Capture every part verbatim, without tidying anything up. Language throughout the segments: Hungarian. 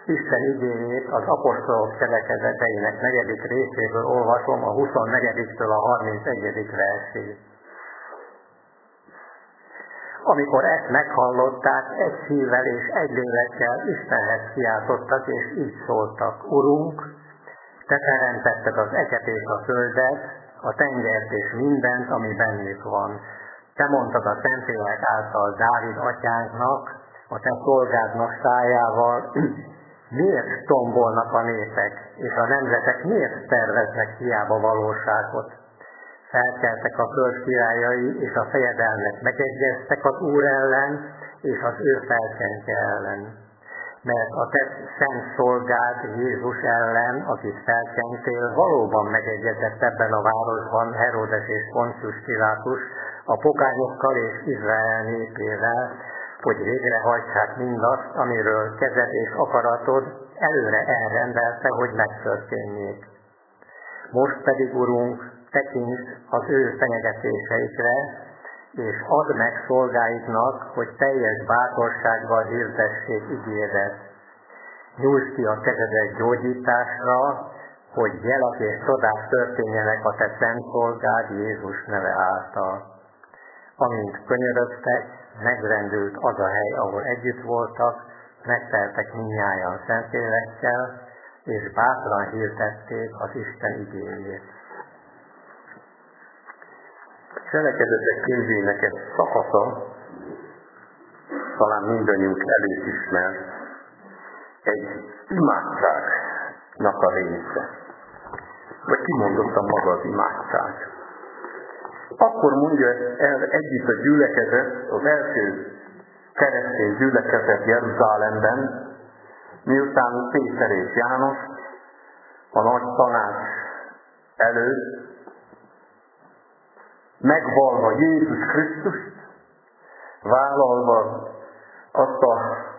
Isten igéjét az apostolok cselekedeteinek negyedik részéből olvasom a huszonnegyedik a harmincegyedik versig. Amikor ezt meghallották, egy szívvel és egy lélekkel Istenhez kiáltottak, és így szóltak: Urunk, Te teremtetted az eget és a földet, a tengert és mindent, ami bennük van. Te mondtad a Szentlélek által Dávid atyánknak, a Te szolgádnak szájával, miért tombolnak a népek, és a nemzetek miért terveznek hiába valóságot? Felkeltek a föld királyai, és a fejedelmek megegyeztek az Úr ellen, és az ő felkentje ellen. Mert a te szent szolgád Jézus ellen, akit felkentél, valóban megegyezett ebben a városban Heródes és Poncius Pilátus a pogányokkal és Izrael népével, hogy végrehajtsák mindazt, amiről kezed és akaratod előre elrendelte, hogy megtörténjék. Most pedig, Urunk, tekints az ő fenyegetéseikre, és add meg szolgáidnak, hogy teljes bátorsággal hirdessék ígéret. Nyújtsd ki a kezedet gyógyításra, hogy jelek és csodák történjenek a te szent szolgád Jézus neve által. Amint könyörögtek, megrendült az a hely, ahol együtt voltak, megteltek mindnyájan Szentlélekkel, és bátran hirdették az Isten igéjét. Cselekedetek könyvének egy szakasza, talán mindannyiunk előtt ismert, egy imádságnak a része. Vagy kimondottan maga az imádság. Akkor mondja el együtt a gyülekezet, az első keresztény gyülekezet Jeruzsálemben, miután Péter és János a nagy tanács előtt megvalva Jézus Krisztust, vállalva azt a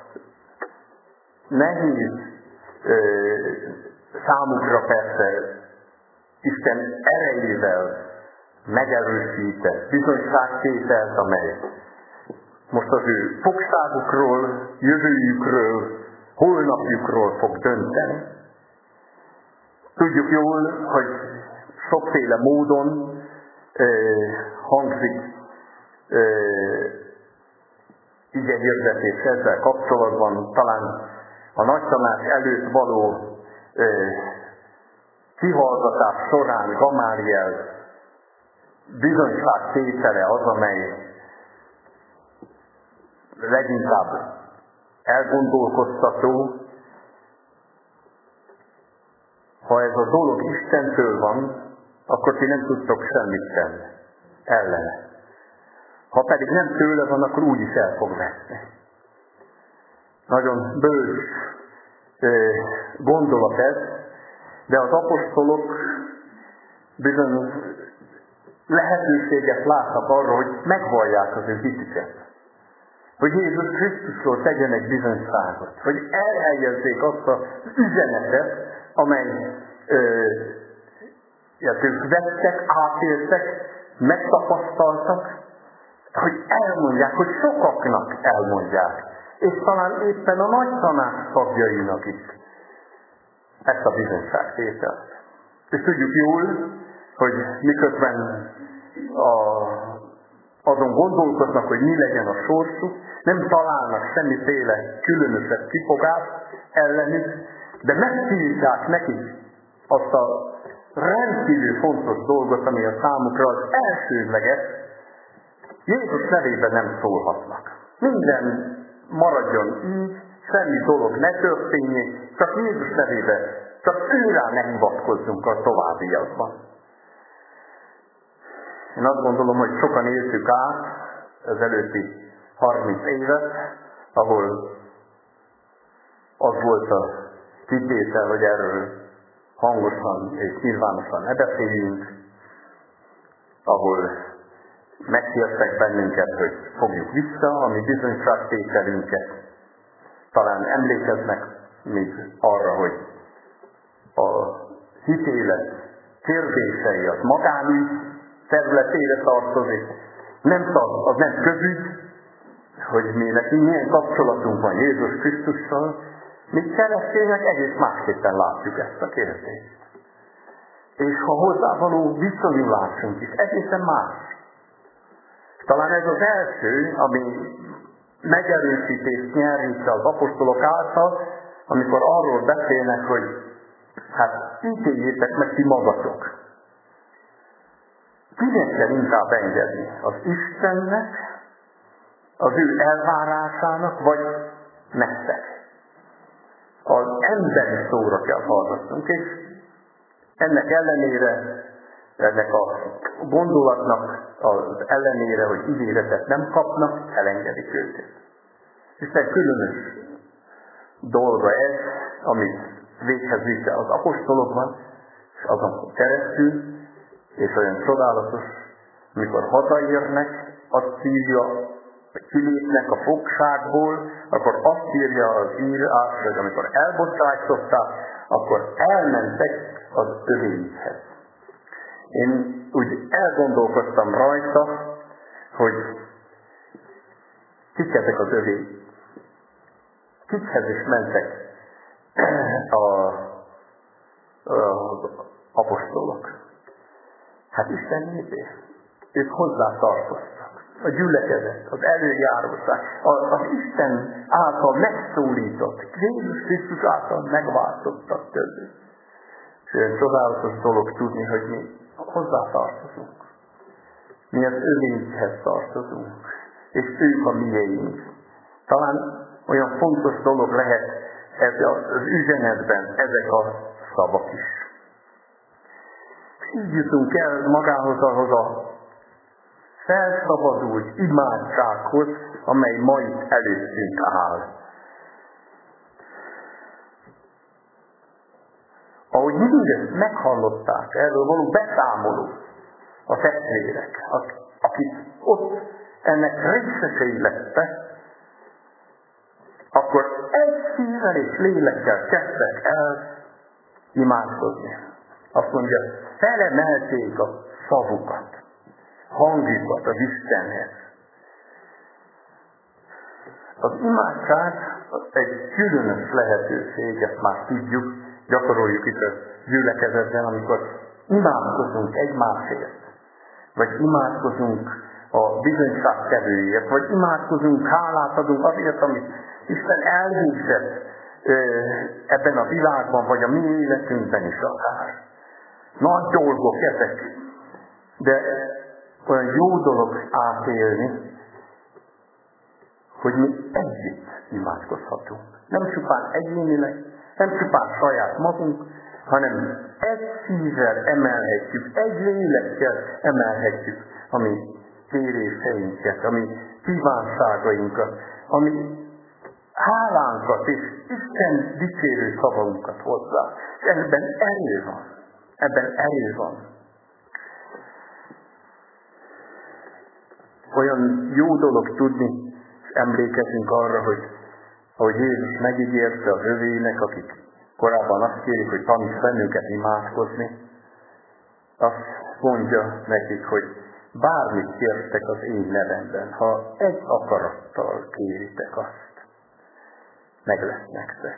nehéz ö, számukra persze Isten erejével megerősített bizonyságtételt, amely most az ő fogságukról, jövőjükről, holnapjukról fog dönteni. Tudjuk jól, hogy sokféle módon Uh, hangzik uh, ige hirdetés ezzel kapcsolatban, talán a nagy tanács előtt való uh, kihallgatás során Gamáliel bizonyságtétele az, amely leginkább elgondolkoztató. Ha ez a dolog Istentől van, akkor ti nem tudtok semmit tenni ellene. Ha pedig nem tőle van, akkor úgyis el fog veszni. Nagyon bölcs gondolat ez, de az apostolok bizony lehetőséget látnak arra, hogy megvallják az ő hitüket. Hogy Jézus Krisztusról tegyenek bizonyságot. Hogy elhelyezzék azt az üzenetet, amely ö, ők vettek, átéltek, megtapasztaltak, hogy elmondják, hogy sokaknak elmondják, és talán éppen a nagy tanács tagjainak is ezt a bizonyságtételt. És tudjuk jól, hogy miközben a, azon gondolkoznak, hogy mi legyen a sorsuk, nem találnak semmiféle különösebb kifogást ellenük, de megtiltják nekik azt a rendkívül fontos dolgot, ami a számukra az elsődleges, Jézus nevében nem szólhatnak. Minden maradjon így, semmi dolog ne történjék, csak Jézus nevében, csak őrá ne hivatkozzunk a továbbiakban. Én azt gondolom, hogy sokan éltük át az előtti harminc évet, ahol az volt a kitétel, hogy erről hangosan és nyilvánosan ne beszéljünk, ahol megkértek bennünket, hogy fogjuk vissza a mi bizonyságtételünket. Talán emlékeznek még arra, hogy a hitélet kérdései az magánügy területére tartozik. Nem tart, az nem közügy, hogy mi nekünk milyen kapcsolatunk van Jézus Krisztussal, Mi keresztények egész másképpen látjuk ezt a kérdést. És ha hozzávaló viszonyulásunk is egészen más. Talán ez az első, ami megerősítést nyer itt az apostolok által, amikor arról beszélnek, hogy hát ítéljétek meg ti magatok. Kinek kell inkább engedni? Az Istennek, az ő elvárásának, vagy nektek? Az emberi szóra kell hallgatnunk, és ennek ellenére, ennek a gondolatnak az ellenére, hogy ígéretet nem kapnak, elengedik őket. Isten különös dolga ez, amit véghez vitte az apostolokban, és azon keresztül, és olyan csodálatos, amikor hazaérnek, azt írja, hogy kilépnek a fogságból, akkor azt írja az írás, hogy amikor elbocsájtották, akkor elmentek az övéikhez. Én úgy elgondolkoztam rajta, hogy kik ezek az övék. Kikhez is mentek a, az apostolok. Hát Isten népé. Ők hozzá tartoztak. A gyülekezet, az előjáróság, az Isten által megszólított, Jézus Krisztus által megváltottak tőlük. És olyan csodálatos dolog tudni, hogy mi hozzá tartozunk. Mi az övénkhez tartozunk, és ők a miénk. Talán olyan fontos dolog lehet ez az üzenetben ezek a szavak is. Így jutunk el magához ahhoz a felszabadult imádsághoz, amely ma itt előttünk áll. Ahogy mindezt meghallották, erről való beszámoló a testvérek, akik ott ennek részesei lettek, akkor egy szívvel és lélekkel kezdtek el imádkozni. Azt mondja, felemelték a szavukat, hangjukat az Istenhez. Az imádság egy különös lehetőség, ezt már tudjuk, gyakoroljuk itt a gyülekezetben, amikor imádkozunk egymásért, vagy imádkozunk a bizonyságtevőért, vagy imádkozunk, hálát adunk azért, amit Isten elvégzett ebben a világban, vagy a mi életünkben is akár. Nagy dolgok ezek, de olyan jó dolog átélni, hogy mi együtt imádkozhatunk. Nem csupán egyénileg, nem csupán saját magunk, hanem egy szívvel emelhetjük, egy lélekkel emelhetjük a mi kéréseinket, a mi kívánságainkat, a mi hálánkat és Isten dicsérő szavunkat hozzá. És ebben erő van. Ebben erő van. Olyan jó dolog tudni, és emlékezünk arra, hogy ahogy Jézus megígérte az övének, akik korábban azt kérik, hogy taníts bennünket imádkozni, azt mondja nekik, hogy bármit kértek az én nevemben, ha egy akarattal kéritek azt, meg lesz nektek.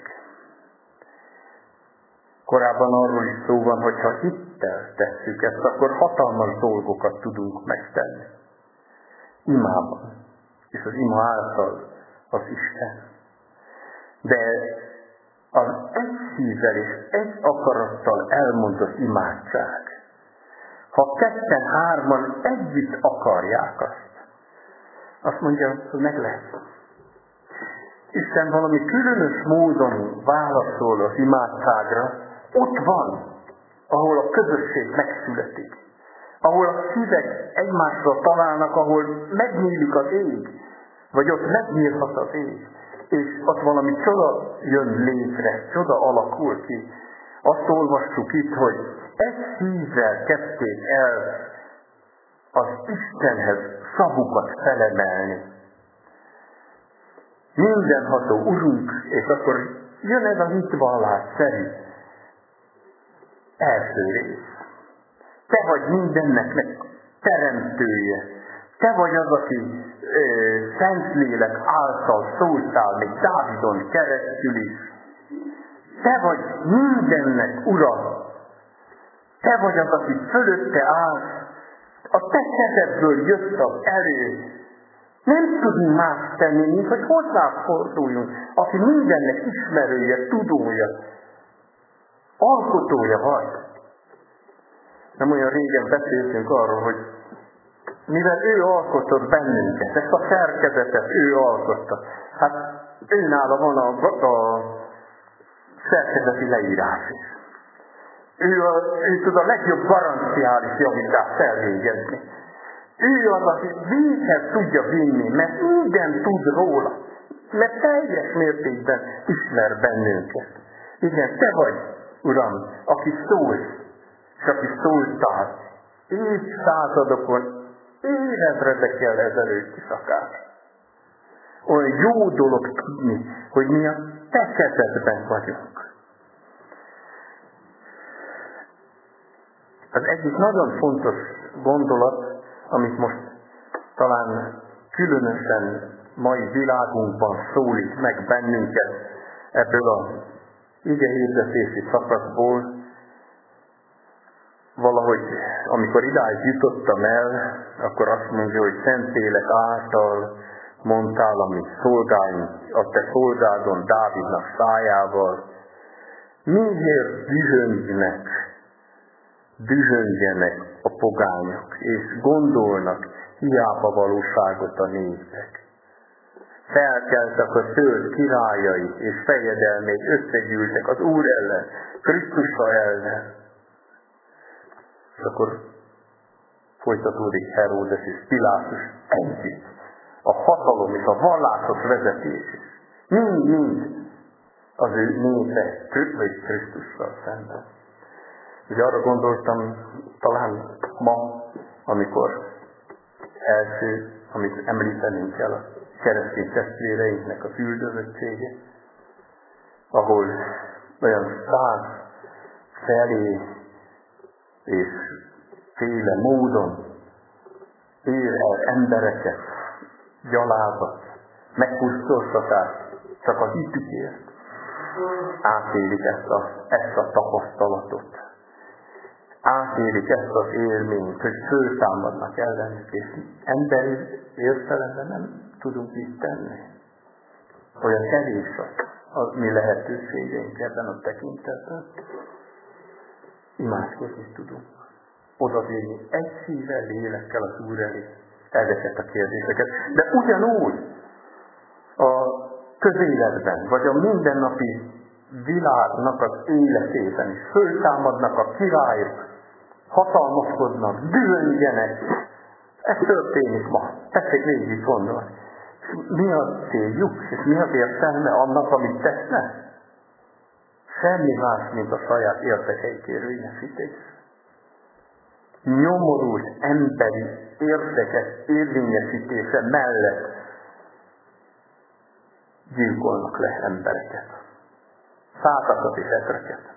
Korábban arról is szó van, hogy ha hittel tesszük ezt, akkor hatalmas dolgokat tudunk megtenni. Imában. És az ima által az Isten. De az egy szívvel és egy akarattal elmondott imádság, ha ketten hárman együtt akarják azt, azt mondja, hogy meg lesz. Isten valami különös módon válaszol az imádságra, ott van, ahol a közösség megszületik, ahol a szívek egymásra találnak, ahol megnyílik az ég, vagy ott megnyílhat az ég, és ott valami csoda jön létre, csoda alakul ki. Azt olvassuk itt, hogy egy szívvel kezdték el az Istenhez szavukat felemelni. Mindenható Urunk, és akkor jön ez a hitvallás szerint első rész. Te vagy mindennek teremtője. Te vagy az, aki ö, Szentlélek által szóltál még Dávidon keresztül is, Te vagy mindennek ura. Te vagy az, aki fölötte állsz. A te kezedből jött az erő. Nem tudunk más tenni, mint hogy hozzáforduljunk, aki mindennek ismerője, tudója, alkotója vagy. Nem olyan régen beszéltünk arról, hogy mivel ő alkotott bennünket, ezt a szerkezetet ő alkotta, hát őnála van a, a szerkezeti leírás is. Ő, a, ő tud a legjobb garanciális javítást elvégezni. Ő az, aki véghez tudja vinni, mert minden tud róla. Mert teljes mértékben ismer bennünket. Igen, te vagy, Uram, aki szólsz, és aki szóltál. Évszázadokon, évezredekkel ezelőtt is akár. Olyan jó dolog tudni, hogy mi a te kezedben vagyunk. Az egyik nagyon fontos gondolat, amit most talán különösen mai világunkban szólít meg bennünket ebből a igehirdetési szakaszból, valahogy amikor idáig jutottam el, akkor azt mondja, hogy Szentlélek által mondtál, amit szolgáink, a te szolgádon Dávidnak szájával, miért dühöngnek, dühöngjenek a pogányok, és gondolnak hiába valóságot a népek. Felkeltek a föld királyai és fejedelmék, összegyűltek az Úr ellen, Krisztusa ellen. És akkor folytatódik Heródes és Pilátus együtt. A hatalom és a vallásos vezetés is. Mind-mind az ő népe, vagy Krisztussal szemben. Ugye arra gondoltam, talán ma, amikor első, amit említenünk kell, a keresztény testvéreinknek a üldözöttsége, ahol olyan száz felé és féle módon ér el embereket, gyalázat, megpusztultatás, csak a hitükért átélik ezt a, ezt a tapasztalatot. Átélik ezt az élményt, hogy föltámadnak ellenük, és emberi értelemben nem tudunk mit tenni. Olyan kevés az, az mi lehetőségeink ebben a tekintetben. Imádkozni tudunk. Odavérni egy szívvel, lélekkel az Úr elé ezeket a kérdéseket. De ugyanúgy a közéletben, vagy a mindennapi világnak az életében is föltámadnak a királyok, hatalmaskodnak, dühöngjenek. Ez történik ma. Tessék végig gondolni. Mi a céljuk, és mi az értelme annak, amit tesznek? Semmi más, mint a saját érdekeik érvényesítés. Nyomorult emberi érdekek érvényesítése mellett gyilkolnak le embereket. Százakat és ezreket.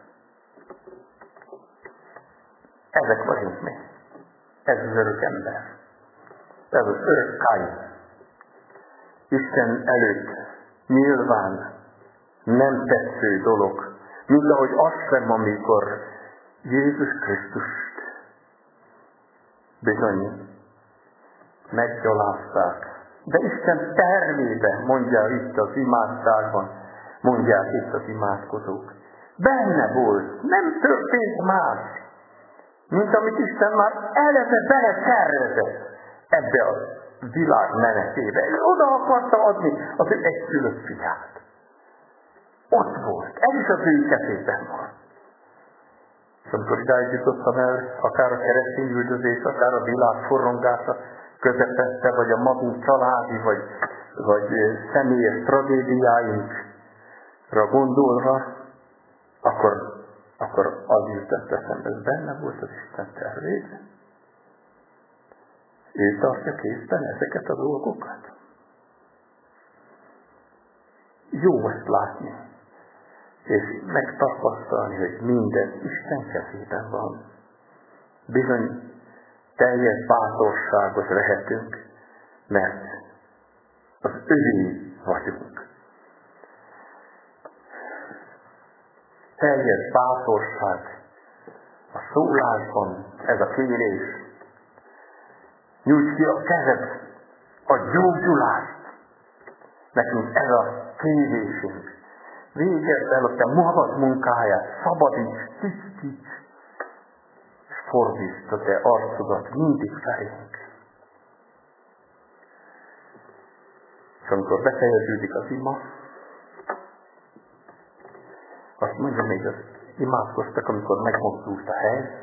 Ezek vagyunk mi. Ez az örök ember. Ez az örök Káin. Isten előtt nyilván nem tetsző dolog, mint ahogy az sem, amikor Jézus Krisztust bizony meggyalázták. De Isten termébe, mondja itt az imádságban, mondják itt az imádkozók. Benne volt, nem történt más, mint amit Isten már eleve beletervezett ebbe a világ menetébe. És oda akarta adni az ő egyszülött fiát. Ott volt, ez is az ő kezében van. És amikor idáig jutottam el, akár a keresztény üldözés, akár a világ forrongása közepette, vagy a magunk családi, vagy, vagy személyes tragédiáinkra gondolva, akkor, akkor az jutott eszembe, ez benne volt az Isten tervében. Ő tartja kézben ezeket a dolgokat. Jó ezt látni, és megtapasztalni, hogy minden Isten kezében van. Bizony teljes bátorságot vehetünk, mert az övé vagyunk. teljes bátorság a szólásban, ez a kérés. Nyújts ki a kezed, a gyógyulást. Nekünk ez a kérésünk. Végezd el a te magad munkáját, szabadíts, tisztíts, és fordítsd a te arcodat mindig felénk. És amikor befejeződik az ima, azt mondja, még az imádkoztak, amikor megmozdult a hely,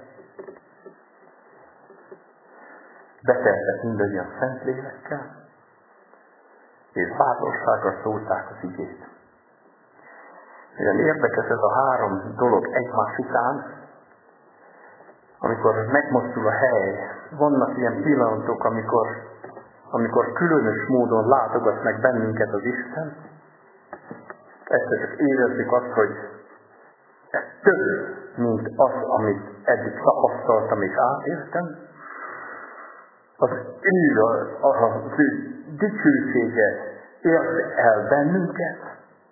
beteltek mindannyian Szentlélekkel, és bátorsággal szólták az igét. Ilyen érdekes ez a három dolog egymás után, amikor megmozdul a hely. Vannak ilyen pillanatok, amikor, amikor különös módon látogat meg bennünket az Isten. Egyszer csak érezzük azt, hogy ez több, mint az, amit eddig tapasztaltam és átéltem. Az ő, az ő dicsősége ért el bennünket,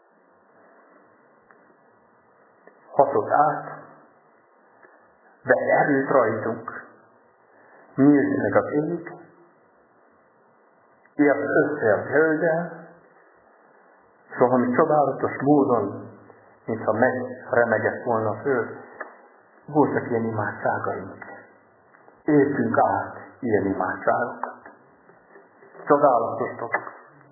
hatott át, vett erőt rajtunk, nyílt meg az ég, ért össze a földel, és valami csodálatos módon, mintha megremegett volna a föld, voltak ilyen imádságaink. Éltünk át ilyen imádságokat. Csodálatos dolog.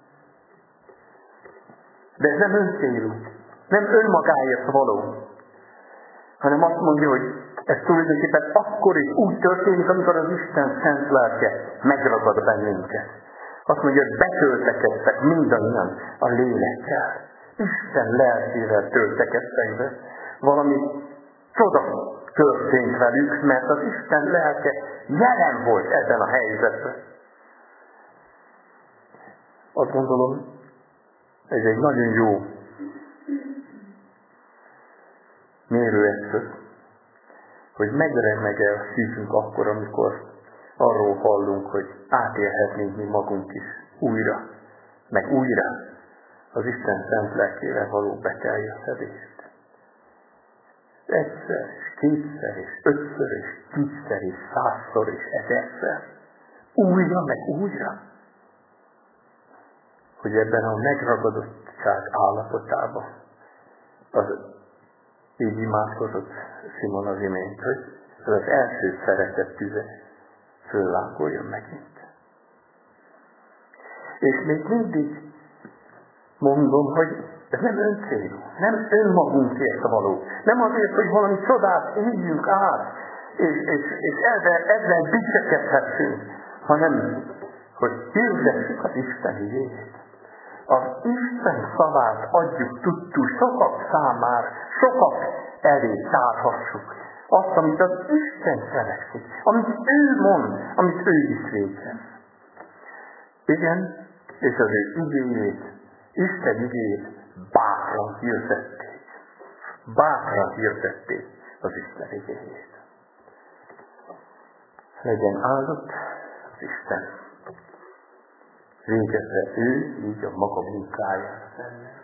De ez nem öncélú, nem önmagáért való, hanem azt mondja, hogy ez tulajdonképpen akkor is úgy történik, amikor az Isten szent lelke megragad bennünket. Azt mondja, hogy betöltekeztek mindannyian a lélekkel. Isten lelkével töltekeztek be. Valami csoda történt velük, mert az Isten lelke jelen volt ebben a helyzetben. Azt gondolom, ez egy nagyon jó mérőeszköz, hogy megremeg-e a szívünk akkor, amikor arról hallunk, hogy átélhetnénk mi magunk is újra, meg újra az Isten szent lelkével való beteljesedést. Egyszer, és kétszer, és ötször, és tízszer, és százszor, és ezerszer. Újra, meg újra. Hogy ebben a megragadottság állapotában az így imádkozott Simon az imént, hogy ez az első szeretett tüze föllángoljon megint. És még mindig mondom, hogy ez nem öncélú, nem önmagunkért való. Nem azért, hogy valami csodát éljünk át, és, és, és ezzel, ezzel dicsekedhessünk, hanem hogy hirdessük az Isten igét. Az Isten szavát adjuk tudtuk sokak számára, sokak elé tárhassuk. Azt, amit az Isten cselekszik, amit ő mond, amit ő is végez. Igen, és az ő igéjét, Isten igéjét bátran hirdették. Bátran hirdették az Isten igéjét. Legyen áldott az Isten. Végezze ő így a maga munkáját.